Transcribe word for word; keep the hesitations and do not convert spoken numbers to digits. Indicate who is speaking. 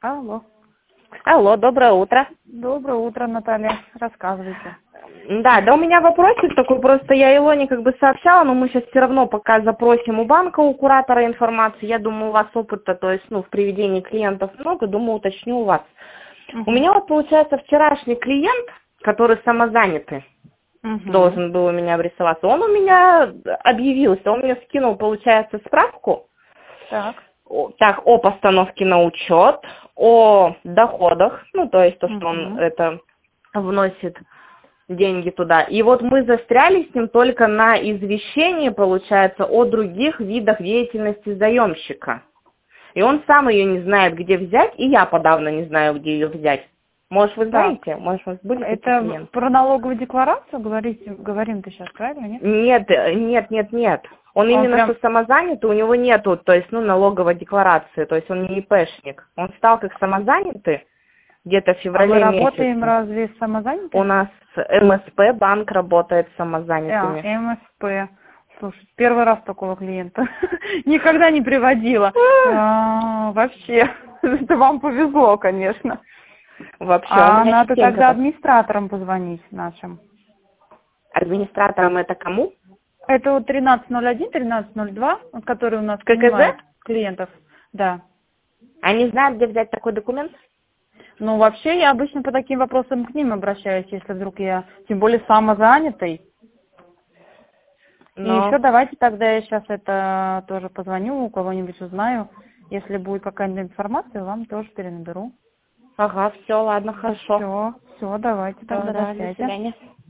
Speaker 1: Алло.
Speaker 2: Алло, доброе утро.
Speaker 1: Доброе утро, Наталья. Рассказывайте.
Speaker 2: Да, да у меня вопросик такой, просто я Илоне как бы сообщала, но мы сейчас все равно пока запросим у банка, у куратора информацию. Я думаю, у вас опыта, то есть, ну, в приведении клиентов много, думаю, уточню у вас.
Speaker 1: Угу.
Speaker 2: У меня вот, получается, вчерашний клиент, который самозанятый,
Speaker 1: Угу.
Speaker 2: должен был у меня обрисоваться, он у меня объявился, он мне скинул, получается, справку.
Speaker 1: Так.
Speaker 2: Так, о постановке на учет, о доходах, ну, то есть то, что он
Speaker 1: Угу.
Speaker 2: это вносит деньги туда. И вот мы застряли с ним только на извещении, получается, о других видах деятельности заемщика. И он сам ее не знает, где взять, и я подавно не знаю, где ее взять. Может, вы знаете?
Speaker 1: Так.
Speaker 2: Может, у вас были такие
Speaker 1: Это
Speaker 2: клиенты?
Speaker 1: про налоговую декларацию говорите, говорим-то сейчас, правильно, нет?
Speaker 2: Нет, нет, нет, нет. Он,
Speaker 1: Он
Speaker 2: именно
Speaker 1: прям-
Speaker 2: что самозанятый, у него нету, то есть, ну, налоговой декларации, то есть он не ИПшник. Он стал как самозанятый где-то в
Speaker 1: А мы
Speaker 2: феврале
Speaker 1: работаем
Speaker 2: месяце.
Speaker 1: разве с самозанятыми?
Speaker 2: У нас МСП банк работает с
Speaker 1: А,
Speaker 2: самозанятыми.
Speaker 1: МСП. Слушай, первый раз такого клиента. Никогда не приводила. А, вообще, это вам повезло, конечно.
Speaker 2: Вообще, у
Speaker 1: А
Speaker 2: меня
Speaker 1: надо
Speaker 2: частенько
Speaker 1: тогда
Speaker 2: так.
Speaker 1: администраторам позвонить нашим.
Speaker 2: Администратором это кому?
Speaker 1: Это вот тринадцать ноль один, тринадцать ноль два, вот который у нас
Speaker 2: ККЗ?
Speaker 1: принимает клиентов. Да.
Speaker 2: Они знают, где взять такой документ?
Speaker 1: Ну, вообще, я обычно по таким вопросам к ним обращаюсь, если вдруг я, тем более, самозанятый. И
Speaker 2: Но...
Speaker 1: еще давайте тогда я сейчас это тоже позвоню, у кого-нибудь узнаю. Если будет какая-нибудь информация, вам тоже перенаберу.
Speaker 2: Ага, все, ладно, хорошо.
Speaker 1: Все, все, давайте
Speaker 2: Всё,
Speaker 1: тогда
Speaker 2: да,
Speaker 1: до
Speaker 2: до
Speaker 1: связи.
Speaker 2: свидания.